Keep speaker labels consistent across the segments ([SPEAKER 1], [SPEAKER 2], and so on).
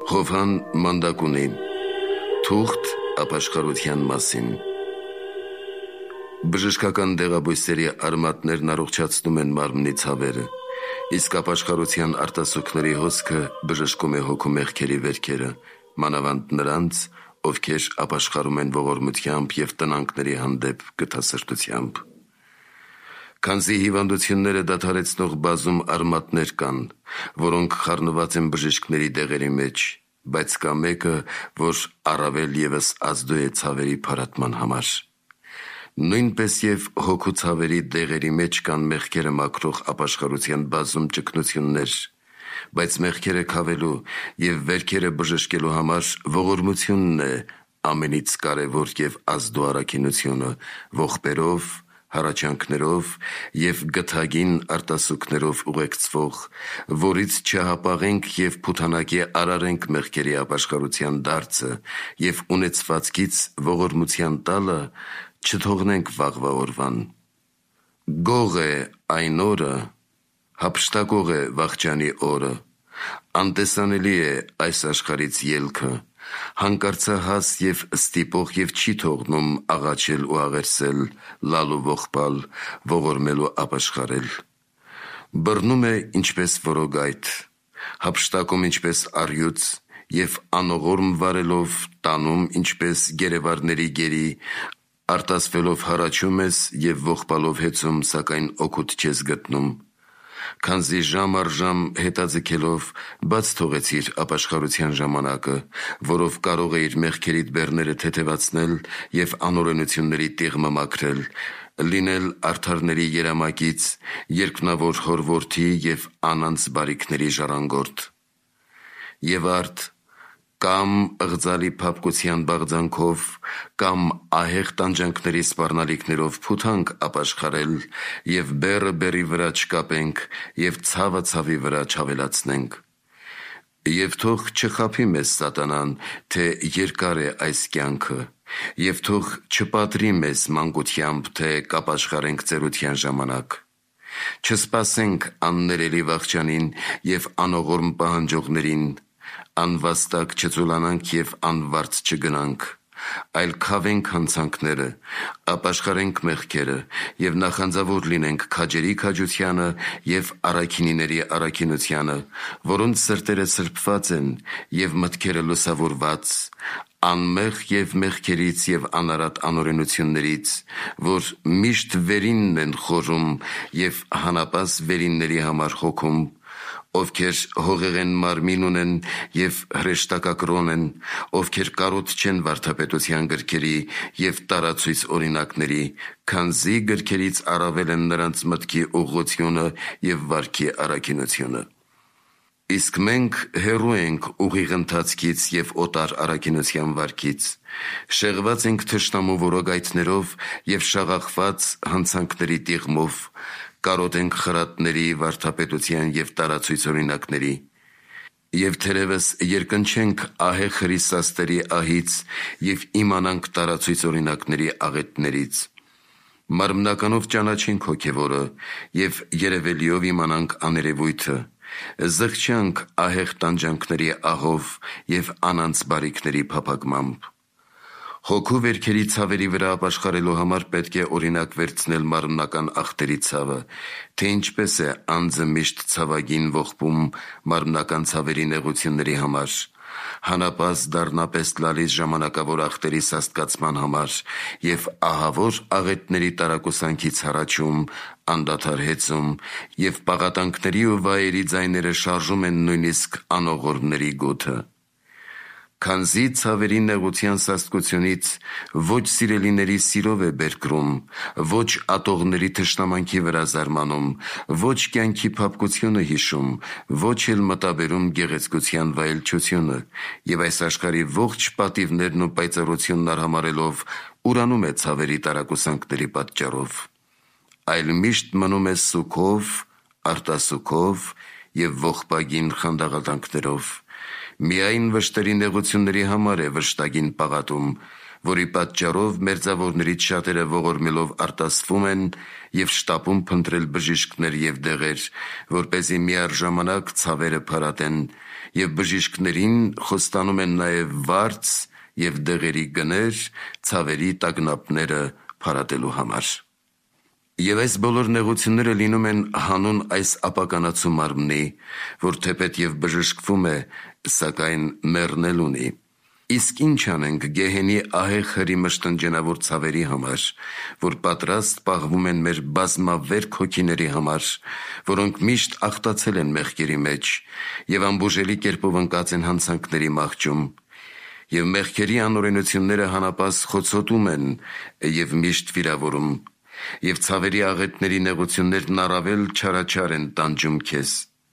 [SPEAKER 1] Հովհան մանդակ ունի, թուղթ ապաշխարության մասին։ Բժշկական դեղաբույսերի արմատներն առողջացնում են մարմնի ցավերը, իսկ ապաշխարության արտասուքների հոսքը բժշկում է հոգու մեղքերի վերքերը, մանավանդ նրանց, ովքեր ապաշխարում են ողորմությամբ և տնանքների հանդեպ գթասրտությամբ։ Քանզի հիվանդությունները դադարեցնող բազում արմատներ կան, որոնք խառնված են բժիշկների դեղերի մեջ, բայց կա մեկը, որ առավել ևս ազդու է ցավերի փարատման համար։ Նույնպես և հոգու ցավերի դեղերի մեջ կան մեղքերը մաքրող ապաշխարության բազում ճգնություններ, բայց մեղքերը քավելու և վերքերը բժշկելու համար ողորմությունն է ամենից կարևոր և ազդու առաքինությունը, ողբերով, հառաչանքներով և գթագին արտասուքներով ուղեկցվող, որից չհապաղենք և փութանակի արարենք մեղքերի ապաշխարության դարձը և ունեցվածքից ողորմության տալը չթողնենք վաղվա օրվան։ Գող է այն օրը, հափշտակող է վախճանի օրը, անտեսանելի է այս աշխարհից ելքը, հանկարծահաս և ստիպող և չի թողնում աղաչել ու աղերսել, լալ ու ողբալ, ողորմել ու ապաշխարել։ Բռնում է ինչպես որոգայթ, հափշտակում ինչպես առյուծ և անողորմ վարելով տանում ինչպես գերեվարների գերի, արտասվելով հառաչում ես և ողբալով հեծում, սակայն օգուտ չես գտնում։ Քանզի ժամ առ ժամ հետաձգելով բաց թողեցիր ապաշխարության ժամանակը, որով կարող էիր մեղքերիդ բեռները թեթևացնել և անօրենությունների տիղմը մաքրել, լինել արդարների երամակից, երկնավոր հոր որդի և անանց բարիքների ժառանգորդ։ Եվ արդ կամ ըղձալի փափկության բաղձանքով, կամ ահեղ տանջանքների սպառնալիքներով փութանք ապաշխարել և բեռը բեռի վրա չկապենք և ցավը ցավի վրա չավելացնենք։ Եվ թող չխաբի մեզ սատանան, թե երկար է այս կյանքը, և թող չպատրի մեզ մանկությամբ, թե կապաշխարենք ծերության ժամանակ։ Չսպասենք աններելի վախճանին և անողորմ պահանջողներին, անվաստակ չծուլանանք և անվարձ չգնանք, այլ քավենք հանցանքները, ապաշխարենք մեղքերը և նախանձավոր լինենք քաջերի քաջությանը և առաքինիների առաքինությանը, որոնց սրտերը սրբված են և մտքերը լուսավորված, անմեղ և մեղքերից և անարատ անօրենություններից, որ միշտ վերինն են խորում և հանապազ վերինների համար հոգում, ովքեր հողեղեն մարմին ունեն և հրեշտակակրոն են, ովքեր կարոտ չեն վարդապետության գրքերի և տարացույց օրինակների, քանզի գրքերից առավել են նրանց մտքի ուղղությունը և վարքի առաքինությունը։ Իսկ մենք հեռու ենք ուղիղ ընթացքից և օտար առաքինության վարքից, շեղված ենք թշնամու որոգայթներով և շաղախված հանցանքների տիղմով, կարոտ ենք խրատների, վարդապետության և տարացույց օրինակների։ Եվ թերևս երկնչենք ահեղ հրիսաստերի ահից և իմանանք տարացույց օրինակների աղետներից։ Մարմնականով ճանաչենք հոգևորը և երևելիով իմանանք աներևույթը, զղջանք ահեղ տանջանքների ահով և անանց բարիքների փափագմամբ։ Հոգու վերքերի ցավերի վրա ապաշխարելու համար պետք է օրինակ վերցնել մարմնական ախտերի ցավը, թե ինչպես է անձը միշտ ցավագին ողբում մարմնական ցավերի նեղությունների համար, հանապազ դառնապես լալիս ժամանակավոր ախտերի սաստկացման համար և ահավոր աղետների տարակուսանքից հառաչում, անդադար հեծում և պաղատանքների ու վայերի ձայները շարժում են նույնիսկ անողորմների գութը։ Քանզի ցավերի նեղության սաստկությունից ոչ սիրելիների սիրով է բերկրում, ոչ ատողների թշնամանքի վրա զարմանում, ոչ կյանքի փափկությունը հիշում, ոչ էլ մտաբերում գեղեցկության վայելչությունը, և այս աշխարհի ողջ պատիվներն ու պայծառությունն արհամարհելով ուրանում է ցավերի տարակուսանքների պատճառով, այլ միշտ մնում է սուգով, արտասուքով և ողբագին խանդաղատանքներով։ Միայն վշտերի նեղությունների համար է վշտագին պաղատում, որի պատճառով մերձավորներից շատերը ողորմելով արտասվում են և շտապում փնտրել բժիշկներ և դեղեր, որպեսզի միառժամանակ ցավերը փարատեն եւ բժիշկներին խոստանում են նաեւ վարձ եւ դեղերի գներ ցավերի տագնապները փարատելու համար։ Եվ այս բոլոր նեղությունները լինում են հանուն այս ապականացու մարմնի, որ թեպետ եւ բժշկվում է, սակայն մեռնել ունի։ Իսկ ինչ անենք գեհենի ահեղ հրի մշտնջենավոր ցավերի համար, որ պատրաստ պահվում են մեր բազմավերք հոգիների համար, որոնք միշտ աղտացել են մեղքերի մեջ եւ անբուժելի կերպով ընկած են հանցանքների մահճում, եւ մեղքերի անօրենությունները հանապաս խոցոտում են եւ միշտ վիրավորում, եւ ցավերի աղետների նեղություններն առավել չարաչար են տանջում քեզ։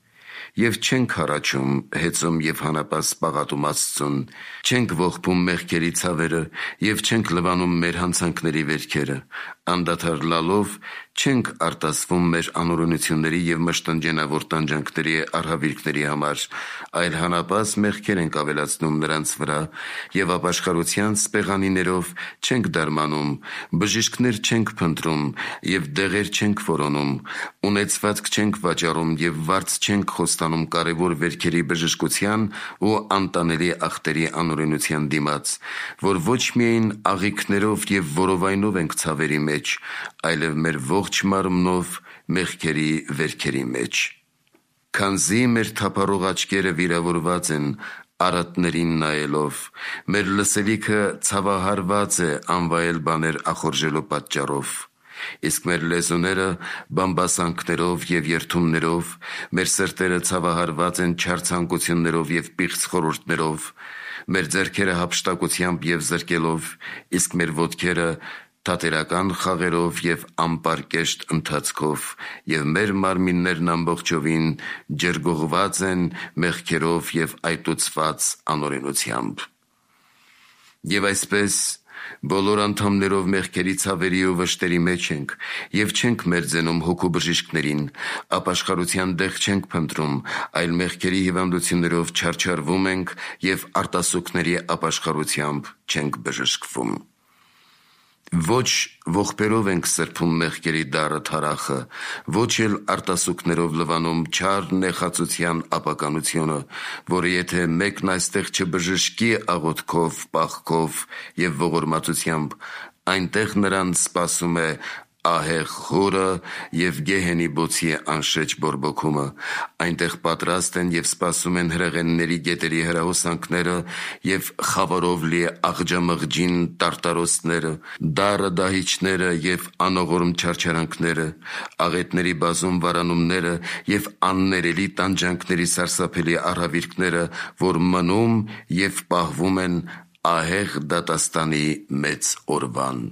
[SPEAKER 1] Եվ չենք հառաչում, հեծում եւ հանապաս պաղատում Աստծուն, չենք ողբում մեղքերի ցավերը եւ չենք լվանում մեր հանցանքների վերքերը, անդադար լալով չենք արտասվում մեր անօրենությունների եւ մշտնջենավոր տանջանքների արհավիրքների համար, այլ հանապաս մեղքեր ենք ավելացնում նրանց վրա եւ ապաշխարության սպեղանիներով չենք դարմանում, բժիշկներ չենք փնտրում եւ դեղեր չենք որոնում, ունեցվածք չենք վաճառում եւ վարձ չենք խոստանում կարևոր վերքերի բժշկության ու անտանելի ախտերի անօրենության դիմաց, որ ոչ միայն աղիքներով եւ որովայնով ենք ցավերի մեջ, այլև մեր ողջ մարմնով մեղքերի վերքերի մեջ։ Քանզի մեր թափառող աչքերը վիրավորված են արատներին նայելով, մեր լսելիքը ցավահարված է անվայել բաներ ախորժելու պատճառով, իսկ մեր լեզուները բամբասանքներով եւ երթումներով, մեր սրտերը ցավահարված են չար ցանկություններով եւ պիղծ խորհուրդներով, մեր ձեռքերը հափշտակությամբ եւ զրկելով, իսկ մեր ոտքերը թատերական խաղերով եւ անպարկեշտ ընթացքով, եւ մեր մարմիններն ամբողջովին ջրգողված են մեղքերով եւ այտուցված անօրենությամբ։ Եվ այսպես բոլոր անդամներով մեղքերի ցավերի ու վշտերի մեջ ենք եւ չենք մերձենում հոգու բժիշկներին, ապաշխարության դեղ չենք փնտրում, այլ մեղքերի հիվանդություններով չարչարվում ենք եւ արտասուքների ապաշխարությամբ չենք բժշկվում։ Ոչ ողբերով ենք սրբում մեղքերի դառը թարախը, ոչ էլ արտասուքներով լվանում չար նեխածության ապականությունը, որը եթե մեկն այստեղ չբժշկի աղոթքով, պաղքով եւ ողորմածությամբ, այնտեղ նրան սպասում է ահեղ խորը եւ գեհենի բոցի անշեջ բորբոքումը, այնտեղ պատրաստ են եւ սպասում են հրեղենների գետերի հրահոսանքները եւ խավարով լի աղջամղջին տարտարոսները, դառը դահիճները եւ անողորմ չարչարանքները, աղետների բազում վարանումները եւ աններելի տանջանքների սարսափելի առհավիրքները, որ մնում եւ պահվում են ահեղ դատաստանի մեծ օրվան։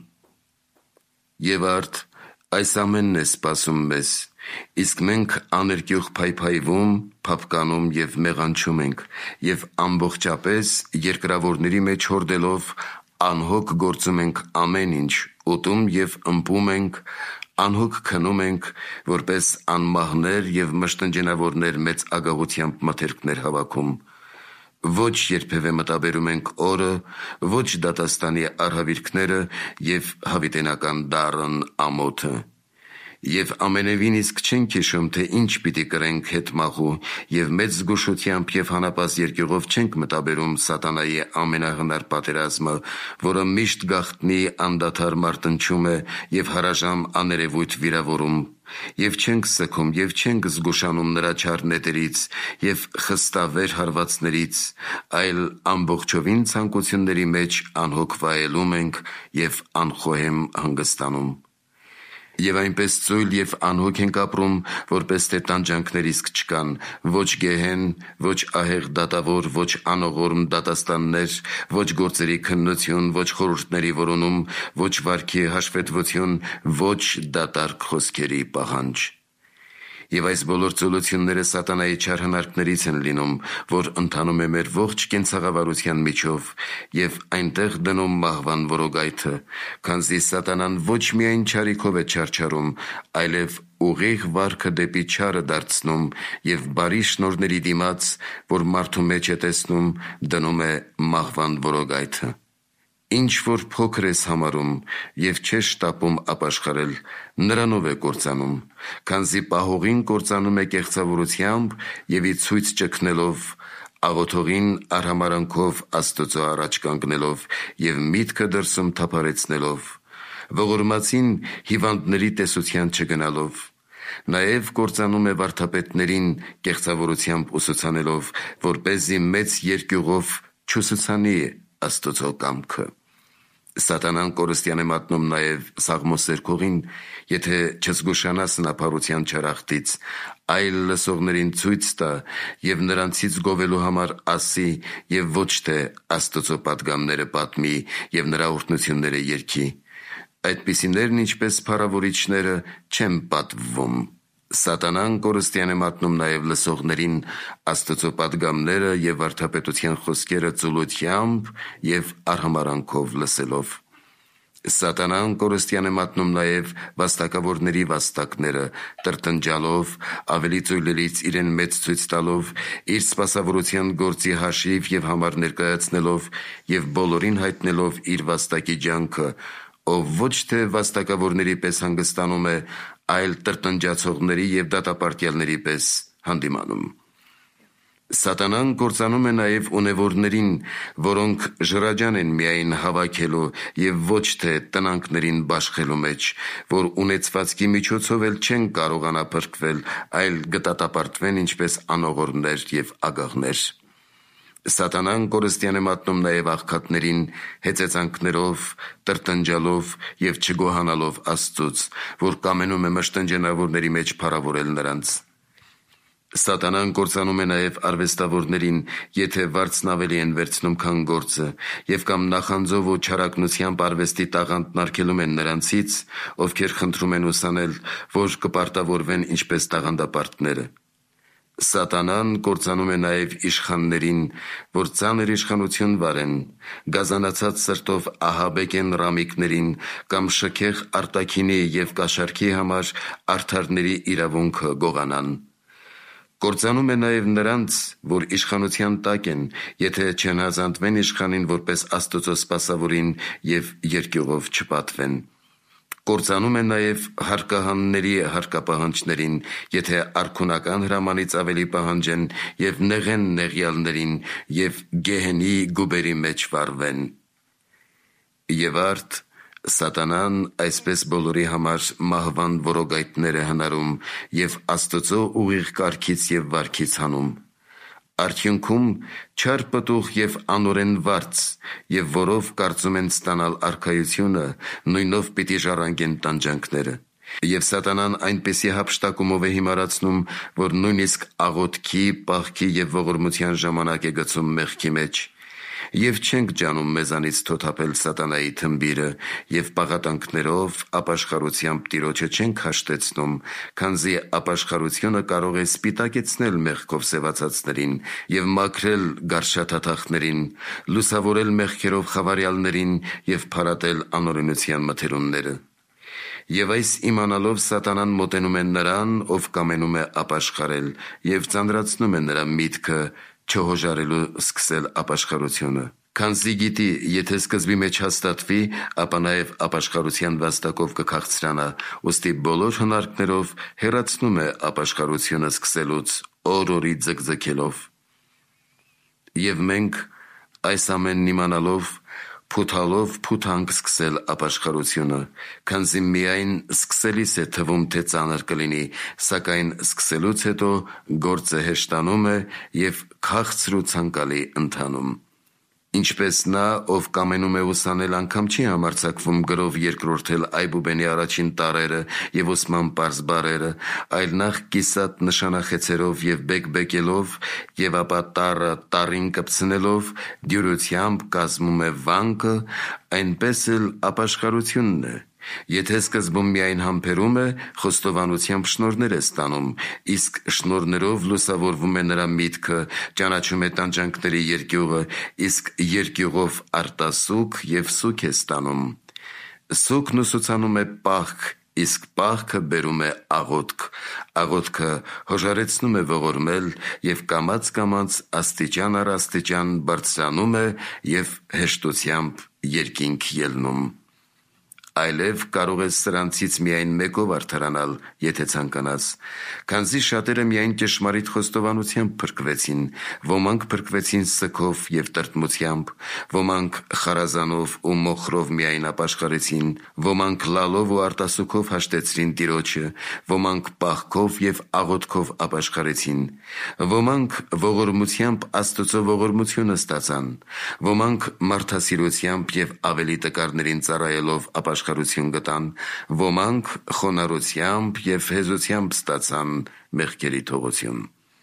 [SPEAKER 1] Եվ արդ այս ամենն է սպասում մեզ, իսկ մենք աներկյուղ փայփայվում, փափկանում եւ մեղանչում ենք եւ ամբողջապես երկրավորների մեջ հորդելով անհոգ գործում ենք ամեն ինչ, ուտում եւ ըմբում ենք, անհոգ քնում ենք, որպես անմահներ եւ մշտնջենավորներ մեծ ագաղությամբ մթերքներ հավաքում։ Ոչ երբևէ մտաբերում ենք օրը, ոչ դատաստանի արհավիրքները եւ հավիտենական դառն ամոթը։ Եվ ամենևին իսկ չենք հիշում, թե ինչ պիտի կրենք հետմահու եւ մեծ զգուշությամբ եւ հանապաս երկյուղով չենք մտաբերում սատանայի ամենահնար պատերազմը, որը միշտ գաղտնի անդադար մարտնչում է եւ հարաժամ աներևույթ վիրավորում, եւ չենք սգում եւ չենք զգուշանում նրա չար նետերից եւ խստավեր հարվածներից, այլ ամբողջովին ցանկությունների մեջ անհոգ վայելում ենք եւ անխոհեմ հանգստանում։ Եվ այնպես ծույլ եւ անհոգ ենք ապրում, որպես թե տանջանքներ իսկ չկան, ոչ գեհեն, ոչ ահեղ դատավոր, ոչ անողորմ դատաստաններ, ոչ գործերի քննություն, ոչ խորհուրդների որոնում, ոչ վարքի հաշվետվություն, ոչ դատարկ խոսքերի պահանջ։ Եվ այս բոլոր ծոլությունները սատանայի չար հնարքներից են լինում, որ ընթանում է մեր ողջ կենցաղավարության միջով եւ այնտեղ դնում մահվան որոգայթը, քանզի սատանան ոչ միայն չարիքով է չարչարում, այլև ուղիղ վարքը դեպի չարը դարձնում եւ բարի շնորհների դիմաց, որ մարդու մեջ է տեսնում, դնում է մահվան որոգայթը։ Ինչ որ փոքր ես համարում եւ չես շտապում ապաշխարել, նրանով է կործանում, քանզի պահողին կործանում է կեղծավորությամբ եւ ի ցույց ճգնելով, աղոթողին արհամարանքով Աստծո առաջ կանգնելով և միտքը դրսում թափարեցնելով, ողորմածին հիվանդների տեսության չգնալով, նաև կործանում է վարդապետներին կեղծավորությամբ ուսուցանելով, որպեսզի մեծ երկյուղով չուսուցանի Աստծո կամքը։ Սատանան կորստյան է մատնում նաև սաղմոսերքողին, եթե չզգուշանա սնափառության չարախտից, այլ լսողներին ցույց տա և նրանցից գովելու համար ասի և ոչ թե Աստծո պատգամները պատմի և նրա օրհնությունները երգի։ Այդպիսիներն ինչպես փառավորիչները չեն պատվվում։ Սատանան կորստյան է մատնում նաև լսողներին Աստծո պատգամները և վարդապետության խոսքերը ծուլությամբ և արհամարանքով լսելով։ Սատանան կորստյան է մատնում նաև վաստակավորների վաստակները, տրտնջալով, ավելի ծույլերից իրեն մեծ ցույց տալով, իր սպասավորության գործի հաշիվ և համար ներկայացնելով և բոլորին հայտնելով իր վաստակի ջանքը, ով ոչ թե վաստակավորների պես հանգստանում է, այլ տրտնջացողների և դատապարտյալների պես հանդիմանում։ Սատանան կործանում է նաև ունևորներին, որոնք ժրաջան են միայն հավաքելու և ոչ թե տնանքներին բաշխելու մեջ, որ ունեցվածքի միջոցով էլ չեն կարողանա փրկվել, այլ կդատապարտվեն ինչպես անողորմներ և ագահներ։ Սատանան կորստյան է մատնում նաև աղքատներին հեծեծանքներով, տրտնջալով և չգոհանալով Աստծուց, որ կամենում է մշտնջենավորների մեջ փառավորել նրանց։ Սատանան կործանում է նաև արվեստավորներին, եթե վարձն ավելի են վերցնում, քան գործը, և կամ նախանձով ու չարագնությամբ արվեստի տաղանդն արգելում են նրանցից, ովքեր խնդրում են ուսանել, որ կպարտավորվեն ինչպես տաղանդապարտները։ Սատանան կործանում է նաև իշխաններին, որ ծանր իշխանություն վարեն, գազանացած սրտով ահաբեկեն ռամիկներին կամ շքեղ արտաքինի և կաշառքի համար արդարների իրավունքը գողանան։ Կործանում է նաև նրանց, որ իշխանության տակ են, եթե չհնազանդվեն իշխանին որպես Աստծո սպասավորին և երկյուղով չպատվեն։ Կործանում է նաև հարկահանների հարկապահանջներին, եթե արքունական հրամանից ավելի պահանջեն և նեղեն նեղյալներին և գեհենի գուբերի մեջ վառվեն։ Եվ արդ Սատանան այսպես բոլորի համար մահվան որոգայթներ է հնարում և Աստծո ուղիղ կարգից և վարքից հանում։ Արդյունքում չար պտուղ և անօրեն վարձ, և որով կարծում են ստանալ արքայությունը, նույնով պիտի ժառանգեն տանջանքները։ Եվ Սատանան այնպիսի հափշտակումով է հիմարացնում, որ նույնիսկ աղոթքի, պահքի և ողորմության ժամանակ է գցում մեղքի մեջ։ Եվ չենք ջանում մեզանից թոթափել սատանայի թմբիրը և պաղատանքներով, ապաշխարությամբ Տիրոջը չենք հաշտեցնում, քանզի ապաշխարությունը կարող է սպիտակեցնել մեղքով սևացածներին և մաքրել գարշաթաթախներին, լուսավորել մեղքերով խավարյալներին և փարատել անօրենության մթերումները։ Եվ այս իմանալով Սատանան մոտենում է նրան, ով կամենում է ապաշխարել, և ծանրացնում է նրա միտքը չհոժարելու սկսել ապաշխարությունը։ Քանզի գիտի, եթե սկզբի մեջ հաստատվի, ապա նաև ապաշխարության վաստակով կքաղցրանա, ուստի բոլոր հնարքներով հեռացնում է ապաշխարությունը սկսելուց, օր-օրի ձգձգելով։ Եվ մենք այս ամենն իմանալով փութալով փութանք սկսել ապաշխարությունը, քանզի միայն սկսելիս է թվում, թե ծանր կլինի, սակայն սկսելուց հետո գործը հեշտանում է և քաղցր ու ցանկալի ընթանում։ Ինչպես նա, ով կամենում է ուսանել, անգամ չի համարձակվում գրով երկրորդել Այբուբենի առաջին տառերը և ուսման պարզ բառերը, այլ նախ կիսատ նշանախեցերով և բեկբեկելով, և ապա տառը տառին կպցնելով, դյուրությամբ կազմում է վանկը, այնպես էլ ապաշխարությունն է։ Եթե սկզբում միայն համբերում է, խոստովանությամբ շնորհներ է ստանում, իսկ շնորհներով լուսավորվում է նրա միտքը, ճանաչում է տանջանքների երկյուղը, իսկ երկյուղով արտասուք և սուք է ստանում։ Սուքն ուսուցանում է պահք, իսկ պահքը բերում է աղոթք, աղոթքը հոժարեցնում է ողորմել և կամաց աստիճան առ աստիճան բարձրանում է և հեշտությամբ երկինք ելնում։ այլև կարող ես սրանցից միայն մեկով արդարանալ, եթե ցանկանաս, քանզի շատերը միայն ճշմարիտ խոստովանությամբ փրկվեցին, ոմանք փրկվեցին սգով և տրտմությամբ, ոմանք խարազանով ու մոխրով միայն ապաշխարեցին, ոմանք լալով ու արտասուքով հաշտեցրին Տիրոջը, ոմանք պահքով և աղոթքով ապաշխարեցին, ոմանք ողորմությամբ Աստծո ողորմությունը ստացան, ոմանք մարդասիրությամբ և ավելի տկարներին ծառայելով ապաշխարություն գտան, ոմանք խոնարհությամբ և հեզությամբ ստացան մեղքերի թողություն։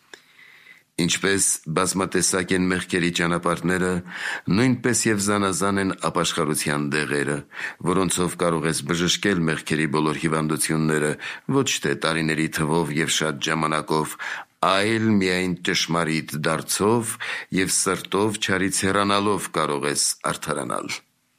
[SPEAKER 1] Ինչպես բազմատեսակ են մեղքերի ճանապարհները, նույնպես և զանազան են ապաշխարության դեղերը, որոնցով կարող ես բժշկել մեղքերի բոլոր հիվանդությունները, ոչ թե տարիների թվով և շատ ժամանակով, այլ միայն ճշմարիտ դարձով և սրտով չարից հեռանալով կարող ես արդարանալ։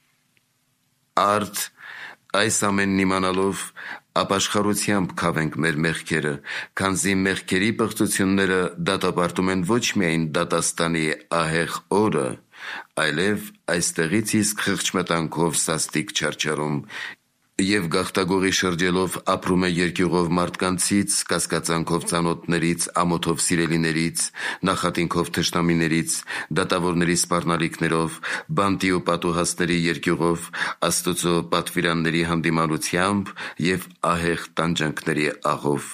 [SPEAKER 1] Արդ այս ամենն իմանալով ապաշխարությամբ քավենք մեր մեղքերը, քանզի մեղքերի պղծությունները դատապարտում են ոչ միայն դատաստանի ահեղ օրը, այլև այստեղից իսկ խղճմտանքով սաստիկ չարչարում և գաղտագողի շրջելով ապրում է երկյուղով մարդկանցից, կասկածանքով ծանոթներից, ամոթով սիրելիներից, նախատինքով թշնամիներից, դատավորների սպառնալիքներով, բանտի ու պատուհասների երկյուղով, Աստծո պատվիրանների հանդիմանությամբ և ահեղ տանջանքների աղով։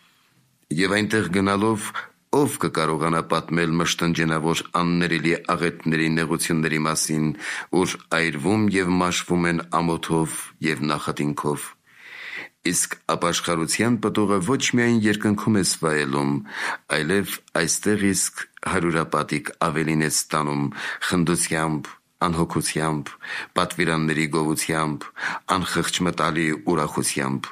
[SPEAKER 1] Եվ այնտեղ գնալով ով կկարողանա պատմել մշտնջենավոր աններելի աղետների նեղությունների մասին, ուր այրվում և մաշվում են ամոթով և նախատինքով։ Իսկ ապաշխարության պտուղը ոչ միայն երկնքում ես վայելում, այլև այստեղ իսկ հարյուրապատիկ ավելին ես ստանում խնդությամբ, անհոգությամբ, պատվիրանների գովությամբ, անխղճմտալի ուրախությամբ։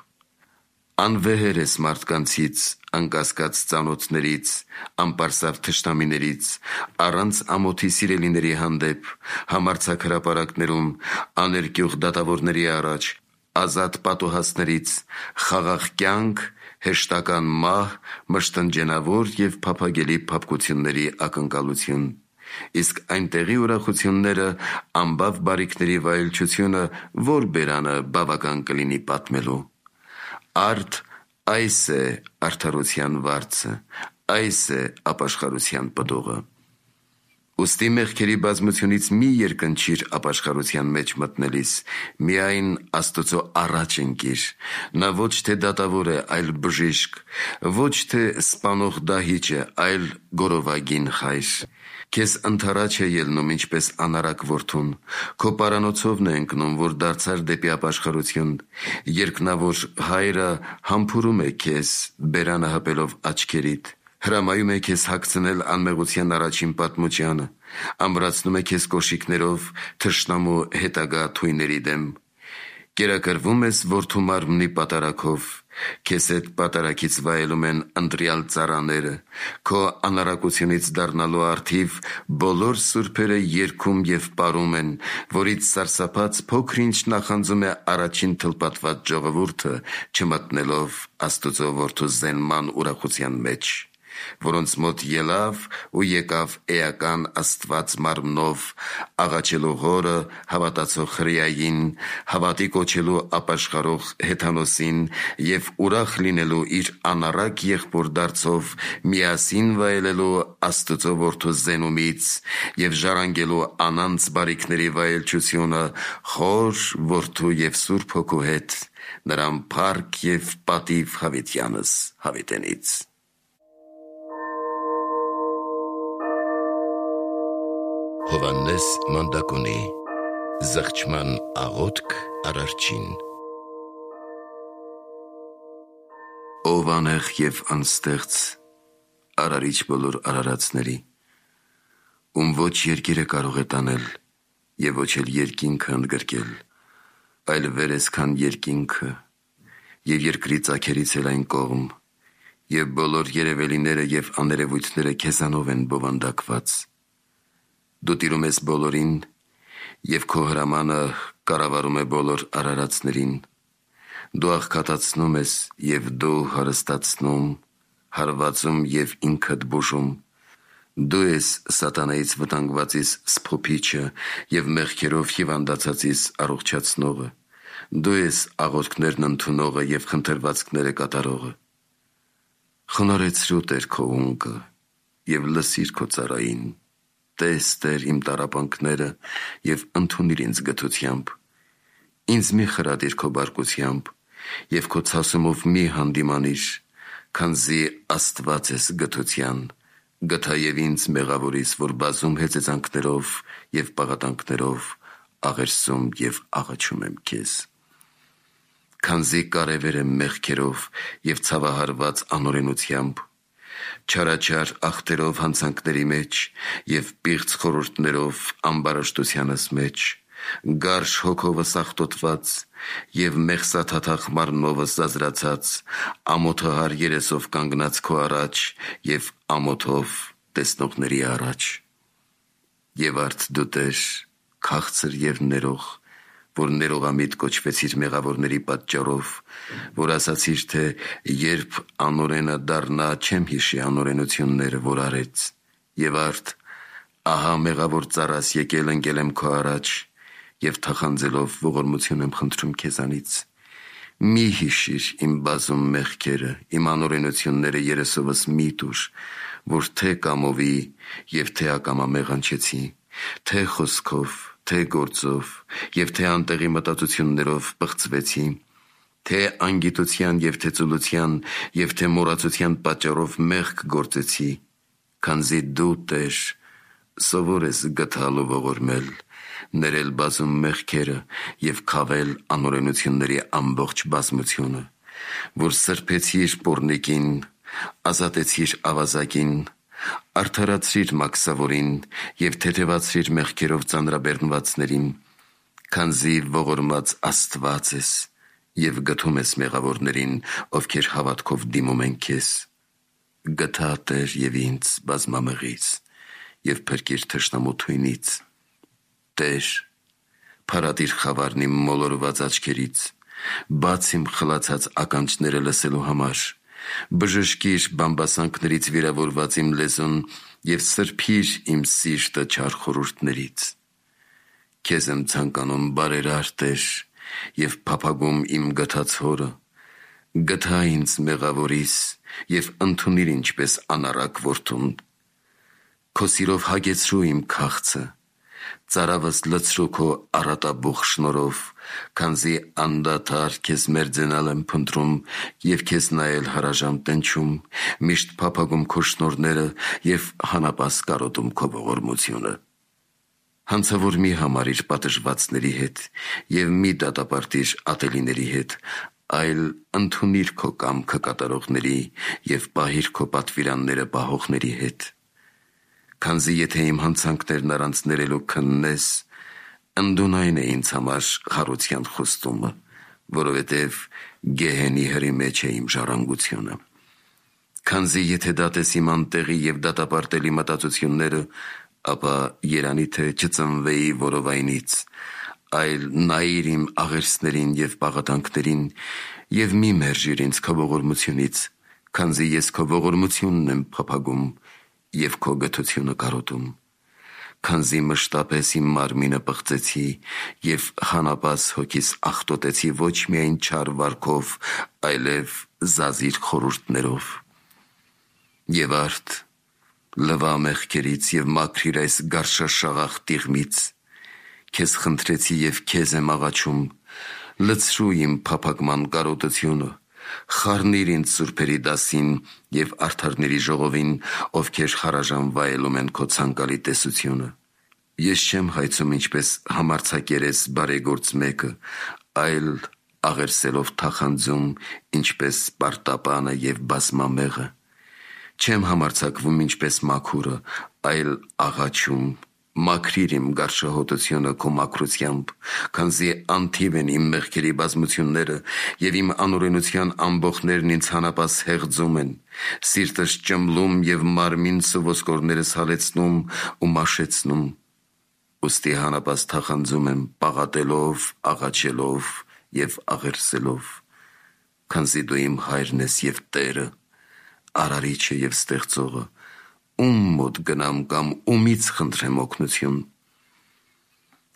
[SPEAKER 1] Անվեհեր ես մարդկանցից, անկասկած ծանոթներից, անպարսավ թշնամիներից, առանց ամոթի սիրելիների հանդեպ, համարձակ հրապարակներում, աներկյուղ դատավորների առաջ, ազատ պատուհասներից, խաղաղ կյանք, հեշտական մահ, մշտնջենավոր և փափագելի փափկությունների ակնկալություն։ Իսկ այնտեղի ուրախությունները, անբավ բարիքների վայելչությունը ո՞ր բերանը բավական կլինի պատմելու։ Արդ այս է արդարության վարձը, այս է ապաշխարության պտուղը։ Ուստի մեղքերի բազմությունից մի երկնչիր ապաշխարության մեջ մտնելիս, միայն Աստծո առաջ ընկիր, նա ոչ թե դատավոր է, այլ բժիշկ, ոչ թե սպանող դահիճ է, այլ գորովագին խայր։ Քեզ ընդառաջ է ելնում ինչպես անարակ որդուն, քո պարանոցովն է ընկնում, որ դարձար դեպի ապաշխարություն, երկնավոր Հայրը համբուրում է քեզ, բերանը հպելով աչքերիդ, հրամայում է քեզ հագցնել անմեղության առաջին պատմուճանը, ամրացնում է քեզ կոշիկներով թշնամու հետագա թույների դեմ, կերակրվում ես որդու մարմնի պատարագով, քեզ հետ պատարագից վայելում են ընտրյալ ծառաները, քո անառակությունից դառնալու առթիվ բոլոր սուրբերը երգում և պարում են, որից սարսափած փոքր-ինչ նախանձում է առաջին թլպատված ժողովուրդը, չմտնելով Աստծո որդու զենման ուրախության մեջ, որոնց մոտ ելավ ու եկավ էական Աստված մարմնով, աղաչելու Հորը, հավատացող Հրեային, հավատի կոչելու ապաշխարող Հեթանոսին և ուրախ լինելու իր անառակ եղբոր դարձով միասին վայելելու Աստծո որդու զենումից և ժառանգելու անանց բարիքների վայելչությունը Խոր Որդու և Սուրբ Հոգու հետ, նրան փառք և պատիվ հավիտյանս հավիտենից։ Հովհաննես Մանդակոնի Զղջման աղոթք Արարչին։ Ով անեղ և անստեղծ, արարիչ բոլոր արարածների, ում ոչ երկիրը կարող է տանել և ոչ էլ երկինքը ընդգրկել, այլ վեր ես քան երկինքը և երկրի ծագերից էլ այն կողմ, և բոլոր երևելիները և աներևույթները քեզանով են բովանդակված։ Դու տիրում ես բոլորին, և քո հրամանը կառավարում է բոլոր արարածներին։ Դու աղքատացնում ես, և դու հարստացնում, հարվածում և ինքդ բուժում։ Դու ես սատանայից վտանգվածիս սփոփիչը և մեղքերով հիվանդացածիս առողջացնողը։ Դու ես աղոթքներն ընդունողը և խնդրվածքները կատարողը։ Խոնարհեցրու Տեր քո ունկը և լսիր քո ծառային։ Տես Տեր իմ տառապանքները և ընդունիր ինձ գթությամբ։ Ինձ մի խրատիր քո բարկությամբ և քո ցասումով մի հանդիմանիր, քանզի Աստված ես գթության։ Գթա և ինձ մեղավորիս, որ բազում հեծեծանքներով և պաղատանքներով աղերսում և աղաչում եմ քեզ։ Քանզի կարևեր եմ մեղքերով և ցավահարված անօրենությամբ, չարաչար ախտերով հանցանքների մեջ և պիղծ խորհուրդներով ամբարաշտությանս մեջ, գարշ հոգովս աղտոտված և մեղսաթաթախ մարմնովս զազրացած, ամոթահար երեսով կանգնած քո առաջ և ամոթով տեսնողների առաջ։ Եվ արդ դու Տեր, քաղցր և ներող, որ ներողամիտ կոչվեցիր մեղավորների պատճառով, որ ասացիր, թե երբ անօրենը դառնա, չեմ հիշի անօրենությունները, որ արեց։ Եվ արդ, ահա մեղավոր ծառաս եկել ընկել եմ քո առաջ և թախանձելով ողորմություն եմ խնդրում քեզանից։ Մի հիշիր իմ բազում մեղքերը, իմ անօրենությունները երեսովս մի տուր, որ թե կամովի և թե ակամա մեղանչեցի, թե խոսքով, թե գործով և թե անտեղի մտածություններով պղծվեցի, թե անգիտության և թե ծուլության և թե մոռացության պատճառով մեղք գործեցի, քանզի դու Տեր սովոր ես գթալ ու ողորմել, ներել բազում մեղքերը և քավել անօրենությունների ամբողջ բազմությունը, որ սրբեցիր պոռնիկին, ազատեցիր ավազակին, արդարացրիր մաքսավորին և թեթևացրիր մեղքերով ծանրաբեռնվածներին, քանզի ողորմած Աստված ես և գթում ես մեղավորներին, ովքեր հավատքով դիմում են քեզ։ Գթա Տեր և ինձ բազմամեղից և փրկիր թշնամու թույնից։ Տեր, փարատիր խավարն իմ մոլորված աչքերից, բաց իմ խլացած ականջները լսելու համար, բժշկիր բամբասանքներից վիրավորված իմ լեզուն և սրբիր իմ սիրտը չար խորհուրդներից։ Քեզ եմ ցանկանում բարերար Տեր և փափագում իմ գթած հորը։ Գթա ինձ մեղավորիս և ընդունիր ինչպես անառակ որդուն։ Քո սիրով հագեցրու իմ քաղցը, ծարավս լցրու քո առատաբուխ շնորհով, քանզի անդադար քեզ մերձենալ եմ փնտրում և քեզ նայել հարաժամ տնչում, միշտ փափագում քո շնորհները և հանապաս կարոտում քո ողորմությունը։ Հանցավոր մի համարիր պատժվածների հետ և մի դատապարտիր ատելիների հետ, այլ ընդունիր քո կամքը կատարողների և պահիր քո պատվիրանները պահողների հետ։ Քանզի եթե իմ հանցանքներն առանց ներելու քննես, ընդունայն է ինձ համար խառության խոստումը, որովհետև գեհենի հրի մեջ է իմ ժառանգությունը։ Քանզի եթե դատես իմ անտեղի և դատապարտելի մտածությունները, ապա երանի թե չծնվեի որովայնից, այլ նայիր իմ աղերսներին և պաղատանքներին և մի մերժիր ինձ քո ողորմությունից, քանզի ես քո ողորմությունն եմ փափագում և քո գթությունը կարոտում։ Քանզի մշտապես իմ մարմինը պղծեցի և հանապաս հոգիս աղտոտեցի ոչ միայն չար վարքով, այլև զազիր խորհուրդներով։ Եվ արդ, լվա մեղքերից և մաքրիր այս գարշաշաղախ տիղմից։ Քեզ խնդրեցի և քեզ եմ աղաչում, լցրու իմ փափագման կարոտությունը, խառնիր ինձ սուրբերի դասին և արդարների ժողովին, ովքեր հարաժան վայելում են քո ցանկալի տեսությունը։ Ես չեմ հայցում ինչպես համարձակերես բարեգործ մեկը, այլ աղերսելով թախանձում, ինչպես պարտապանը և բազմամեղը։ Չեմ համարձակվում ինչպես մաքուրը, այլ աղաչում, մաքրիր իմ գարշահոտությունը քո մաքրությամբ, քանզի անթիվ են իմ մեղքերի բազմությունները և իմ անօրենության ամբոխներն ինձ հանապաս հեղձում են, սիրտս ճմլում և մարմինս ու ոսկորներս հալեցնում ու մաշեցնում։ Ուստի հանապաս թախանձում եմ պաղատելով, աղաչելով և աղերսելով, քանզի դու իմ հայրն ես և Տերը, արարիչը և ստեղծողը, ում մոտ գնամ կամ ումից խնդրեմ օգնություն։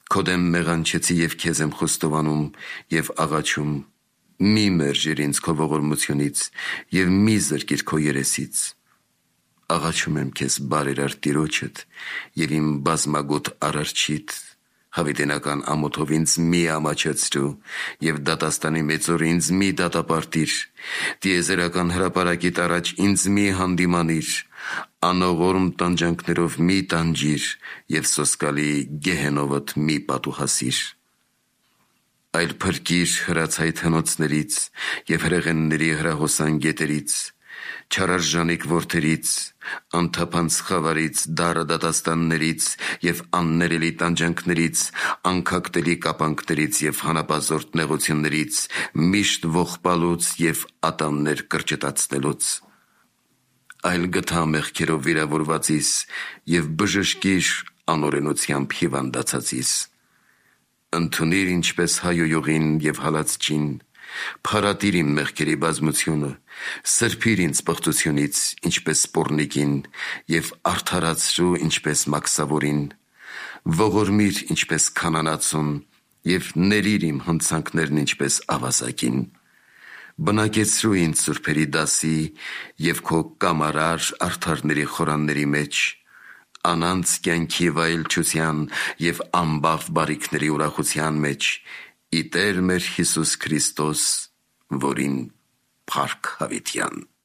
[SPEAKER 1] Քո դեմ մեղանչեցի և քեզ եմ խոստովանում և աղաչում. մի մերժիր ինձ քո ողորմությունից և մի զրկիր քո երեսից։ Աղաչում եմ քեզ բարերար Տիրոջդ և իմ բազմագոտ Արարչիդ, հավիտենական ամոթով ինձ մի ամաչեցրու և դատաստանի մեծ օրը ինձ մի դատապարտիր, տիեզերական հրապարակիդ առաջ ինձ մի հանդիմանիր, անողորմ տանջանքներով մի տանջիր և սոսկալի գեհենովդ մի պատուհասիր։ Այլ փրկիր հրացայտ հնոցներից և հրեղենների հրահոսան գետերից, չարարժանիկ որդերից, անթափանց խավարից, դառը դատաստաններից և աններելի տանջանքներից, անքակտելի կապանքներից և հանապազորդ նեղություններից, միշտ ողբալուց և ատամներ կրճտացնելուց։ Այլ գթա մեղքերով վիրավորվածիս և բժշկիր անօրենությամբ հիվանդացածիս։ Ընդունիր ինչպես հայոյողին և հալածչին, փարատիր իմ մեղքերի բազմությունը, սրբիր ինձ պղծությունից, ինչպես պոռնիկին, և արդարացրու ինչպես մաքսավորին, ողորմիր ինչպես քանանացուն և ներիր իմ հնցանքներն ինչպես ավազակին։ Բնակեցրու ինձ սուրբերի դասի և քո կամարար արդարների խորանների մեջ, անանց կյանքի վայելչության և անբախ բարիքների ուրախության մեջ, ի Տեր մեր Հիսուս Քրիստոս, որին փառք հավիտյան։